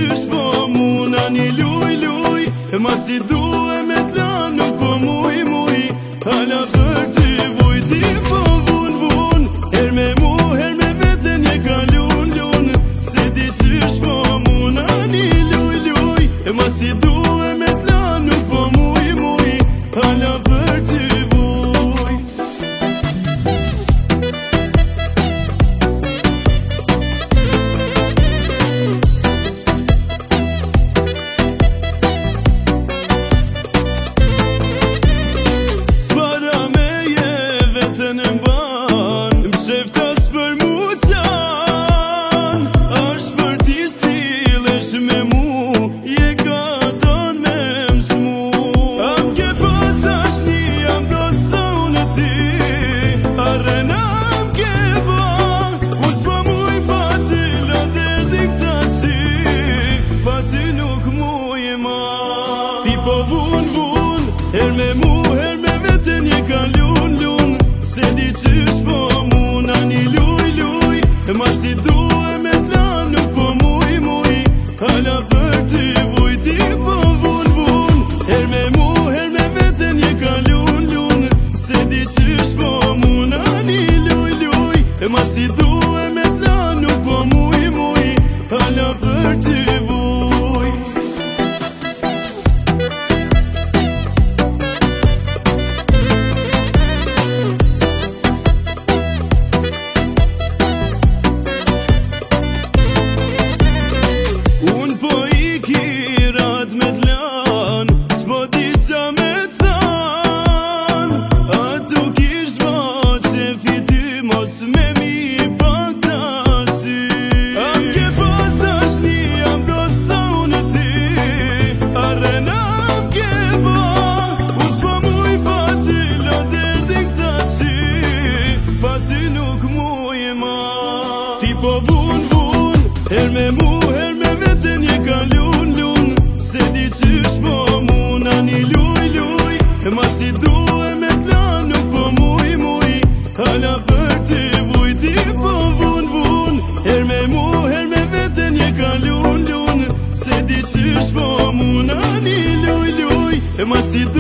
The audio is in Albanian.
qysh po muna një luj E ma si duhe me t'la nuk po muj Hala për ty vuj ti po vun Her me mu, her me vete një ka lun Se di qysh po muna një luj E ma si duhe me t'la nuk po muj Hala për ty vuj Në mban Më sheftas për mu qan Ashtë për ti stilesh me mu Je ka don me msmu Am ke pas tash një am do sonë ti Arena am ke ba Unë s'pa muj pa ty la derdin ta si Pa ty nuk muj ma Ti po vun Her me mu, her me vete një ka lun Se di qysh po muna një luj E ma si duhe me t'la nuk po muj Hala për ty vuj ti po vun Her me mu, her me vete një ka lun Se di qysh po muna një luj E ma si duhe me t'la nuk po muj Hala për ty vuj Me mi paktasi Am ke pas tash një am do sonë ti Arena am ke ba Unë s'pa muj pa ty la derdin ta si Pa ty nuk muj ma Ti po vun Her me mu, her me vete një ka lun Se di qysh po muna një luj E ma si duhe me t'la nuk po muj Hala për ty vuj ti po vun Her me mu, her me vete një ka lun Se di qysh po muna një luj E ma si